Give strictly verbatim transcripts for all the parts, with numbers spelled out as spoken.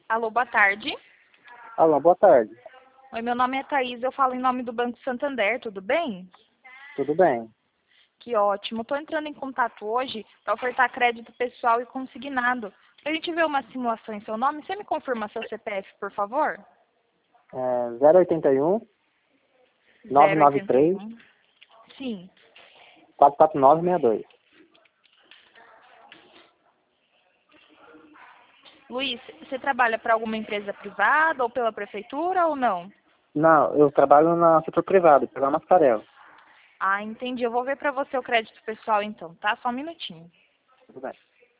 Alô, boa tarde. Alô, boa tarde. Oi, meu nome é Thaís, eu falo em nome do Banco Santander, tudo bem? Tudo bem? Que ótimo. Estou entrando em contato hoje para ofertar crédito pessoal e consignado. Para a gente ver uma simulação em seu nome, você me confirma seu C P F, por favor? É, zero oitenta e um, nove nove três, zero oitenta e um. Sim. quatro quatro nove seis dois. Luiz, você trabalha para alguma empresa privada ou pela prefeitura ou não? Não, eu trabalho no setor privado, pela Mascarela. Ah, entendi. Eu vou ver para você o crédito pessoal então, tá? Só um minutinho. Tudo bem.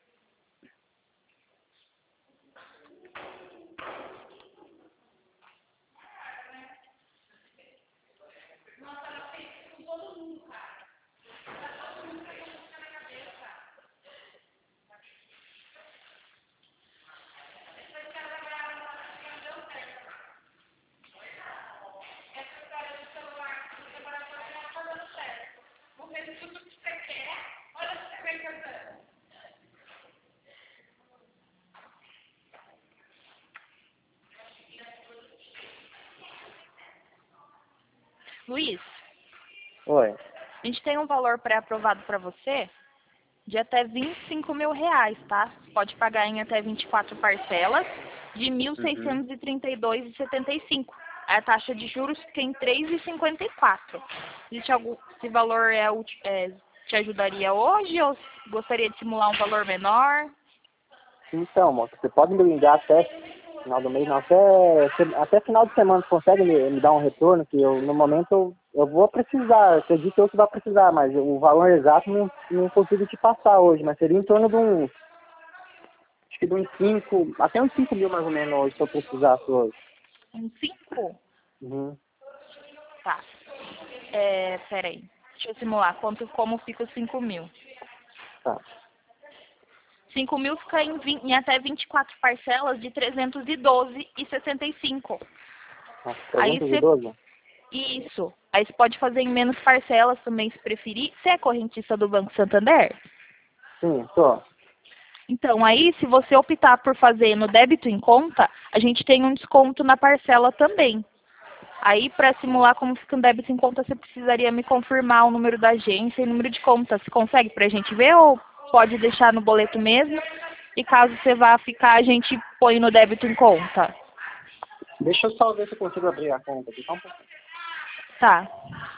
Luiz, Oi. a gente tem um valor pré-aprovado para você de até vinte e cinco mil reais, tá? Você pode pagar em até vinte e quatro parcelas de mil Uhum. seiscentos e trinta e dois reais e setenta e cinco centavos. A taxa de juros fica em três reais e cinquenta e quatro centavos. Existe algum, esse valor é, ulti- é, te ajudaria hoje ou gostaria de simular um valor menor? Então, moça, você pode me ligar até final do mês, não, até, até final de semana, você consegue me, me dar um retorno, que eu, no momento, eu, eu vou precisar, acredito eu que vai precisar, mas o valor exato não, não consigo te passar hoje, mas seria em torno de uns, acho que de uns cinco, até uns cinco mil mais ou menos hoje, se eu precisasse hoje. Um cinco? Uhum. Tá. É, peraí. Deixa eu simular quanto, como fica os cinco mil. Tá. Cinco mil fica em, vin- em até vinte e quatro parcelas de trezentos e doze reais e sessenta e cinco centavos. Nossa, Aí trezentos e você... doze? Isso. Aí você pode fazer em menos parcelas também, se preferir. Você é correntista do Banco Santander? Sim, tô. Então, aí, se você optar por fazer no débito em conta, a gente tem um desconto na parcela também. Aí, para simular como fica um débito em conta, você precisaria me confirmar o número da agência e o número de conta. Você consegue para a gente ver ou pode deixar no boleto mesmo? E caso você vá ficar, a gente põe no débito em conta. Deixa eu só ver se eu consigo abrir a conta aqui, só um pouquinho. Tá.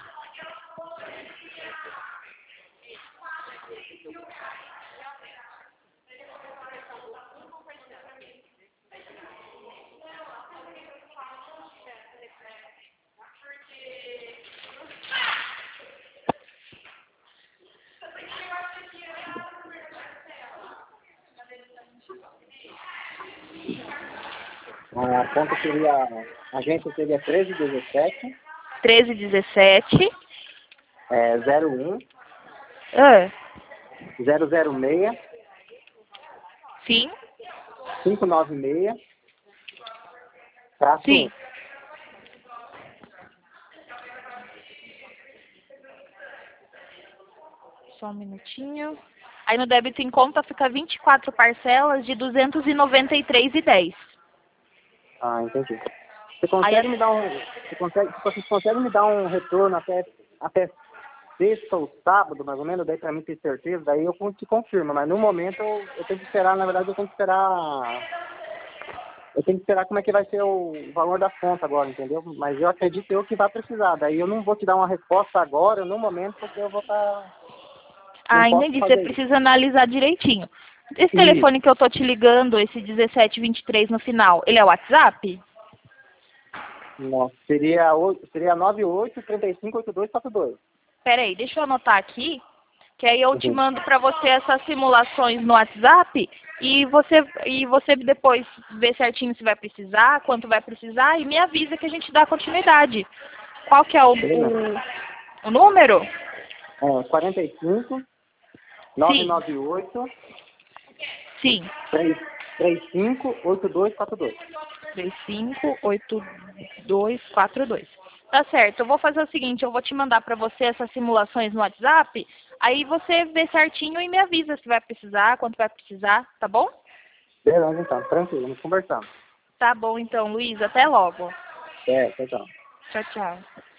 A conta seria, a agência seria treze dezessete, treze dezessete. é, zero um, Ah, zero zero seis, sim. cinco nove seis, traço um. Sim. Só um minutinho. Aí no débito em conta fica vinte e quatro parcelas de duzentos e noventa e três reais e dez centavos. Ah, entendi. Você Aí consegue é- me dar um, você consegue, você consegue me dar um retorno até, até sexta ou sábado, mais ou menos, daí pra mim ter certeza, daí eu te confirmo, mas no momento eu, eu tenho que esperar, na verdade eu tenho que esperar, eu tenho que esperar como é que vai ser o valor das contas agora, entendeu? Mas eu acredito eu que vai precisar, daí eu não vou te dar uma resposta agora, no momento, porque eu vou estar, não Ah, posso entendi. Você fazer isso. precisa analisar direitinho. Esse Isso. telefone que eu tô te ligando, esse dezessete vinte e três no final, ele é o WhatsApp? Nossa, seria, oito- seria nove oito, três cinco, oito dois, quatro dois. Pera aí, deixa eu anotar aqui, que aí eu te Uhum. mando para você essas simulações no WhatsApp e você e você depois vê certinho se vai precisar, quanto vai precisar e me avisa que a gente dá continuidade. Qual que é o, Beleza. o, o número? É, quarenta e cinco, Sim, novecentos e noventa e oito, sim. três cinco, oito dois quatro dois. três cinco oito dois quatro dois. Tá certo, eu vou fazer o seguinte, eu vou te mandar para você essas simulações no WhatsApp, aí você vê certinho e me avisa se vai precisar, quanto vai precisar, tá bom? Beleza, então, tranquilo, vamos conversando. Tá bom então, Luiz. Até logo. É, tchau, tchau. Tchau, tchau.